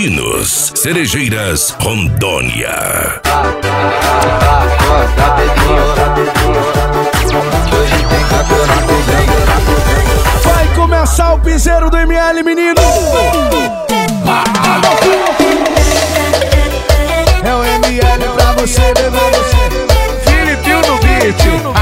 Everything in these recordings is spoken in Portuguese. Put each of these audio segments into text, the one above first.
Argentinos, Cerejeiras, Rondônia. Acorda, Pedrinho, que hoje tem campeonato bem. Vai começar o piseiro do ML, menino. É o ML pra você, bebê. Filipinho no beat.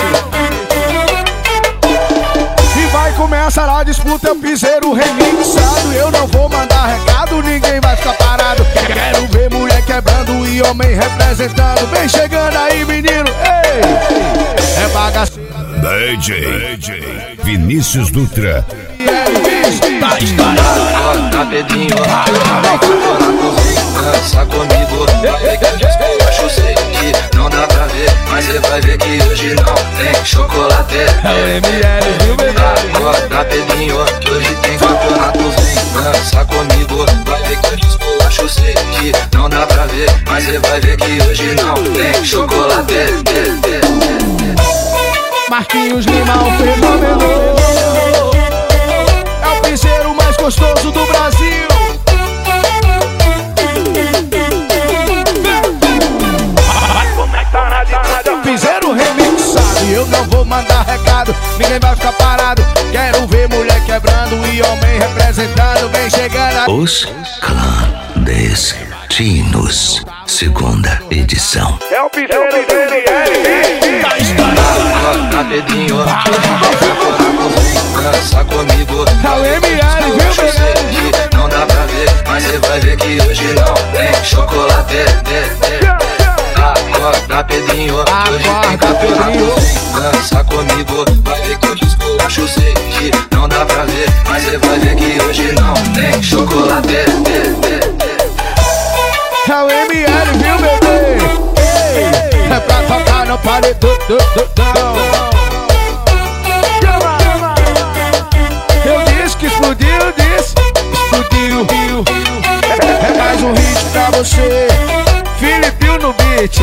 E vai começar a disputa, é o piseiro remixado. Eu não vou mandar recado, ninguém vai ficar parado. Quero ver mulher quebrando e homem representando. Vem chegando aí, menino. Ei, é bagaceira. DJ Vinícius Dutra. Tá estourado. Acorda, Pedrinho, que hoje tem campeonato bem. Dança comigo, vai ver que eu acho sei que não dá pra ver, mas você vai ver que hoje não tem chocolate. É o ML, viu, bebê? Acorda, Pedrinho, que hoje tem campeonato bem. Dança comigo, vai ver que eu acho sei que não dá pra ver, mas você vai ver que hoje não tem chocolate. Marquinhos Lima, o fenômeno. É o piseiro mais gostoso do Brasil. Piseiro remixado e eu não vou mandar recado, ninguém vai ficar parado. Quero ver mulher quebrando e homem representando. Vem chegando. Os Clandestinos, segunda edição. É o piseiro do ML. Tá estourado. Acorda, Pedrinho, que hoje tem campeonato bem. Dança comigo, É o ML, viu, eu sei que não dá pra ver, mas você vai ver que hoje não tem chocolate. Acorda, Pedrinho, que hoje tem campeonato bem. Dança comigo, vai ver que eu acho sei que não dá pra ver, mas você vai ver que hoje não tem chocolate. É o ML, viu, bebê? É pra tocar no paredão. Eu disse que explodiu, explodiu. É mais um hit pra você, Filipinho no beat.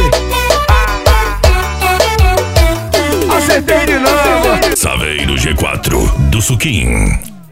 Acertei de novo. Saveiro G4 do Suquim.